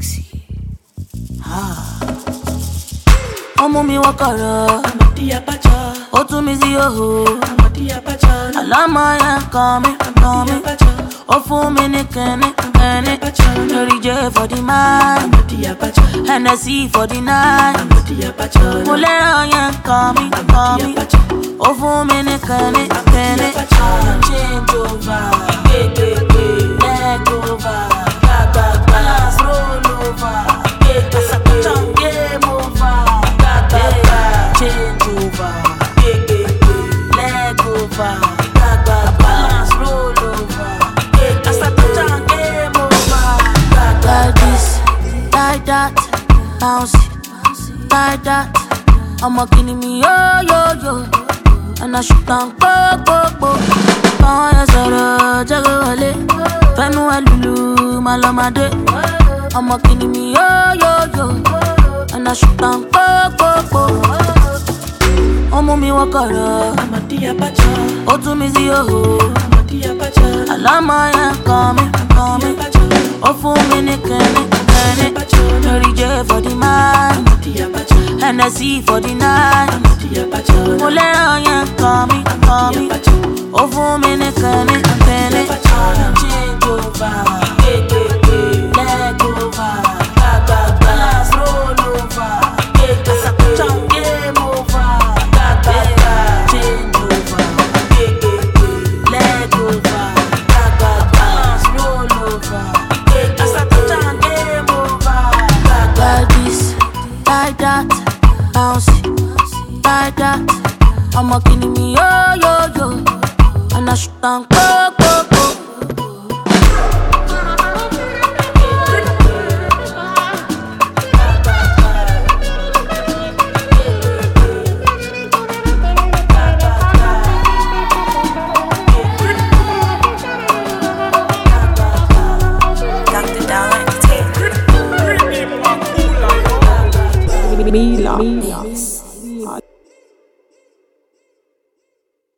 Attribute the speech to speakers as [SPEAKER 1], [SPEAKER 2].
[SPEAKER 1] sexy. Ọmọ mi wakara,
[SPEAKER 2] Amadi Abacha.
[SPEAKER 1] ó tú mi sí òhò.
[SPEAKER 2] Amadi Abacha.
[SPEAKER 1] Àlámọ̀ yẹn kàn mí. Ó fún mi ní kẹ́ni. Lórí jẹ́ for the man,
[SPEAKER 2] Amadi Abacha.
[SPEAKER 1] Hennessy for the night.
[SPEAKER 2] Amadi Abacha.
[SPEAKER 1] Mo lẹ́ràn yẹn kàn mí. Ó fún mi ní kẹ́ni. Change over, leg over, balance roll over, game over, change over, leg over, balance roll over, game over. Like this, like that, bounce, like that. I'ma kill me, yo. And I shoot down, go. Quand y'a zara, jago wale. Fais-nous à loulou, malamade. I'ma kill me, yo. And I shoot down, go. Ọmọ mi wakara,
[SPEAKER 2] Amadi Abacha.
[SPEAKER 1] ó tú mi sí òhò.
[SPEAKER 2] Amadi Abacha.
[SPEAKER 1] Àlámọ̀ yẹn kàn mí. Ó fún mi ní kẹ́ni. Lórí jẹ́ for the man,
[SPEAKER 2] Amadi Abacha.
[SPEAKER 1] Hennessy for the night.
[SPEAKER 2] Amadi Abacha.
[SPEAKER 1] Mo lẹ́ràn yẹn kàn mí. Ó fún mi ní kẹ́ni. Change over, leg over, balance roll over, game over, change over, leg over, balance roll over, game over. Like this, like that, bounce, like that. I'ma kill me, yo. And I shoot down, go.
[SPEAKER 3] Mila.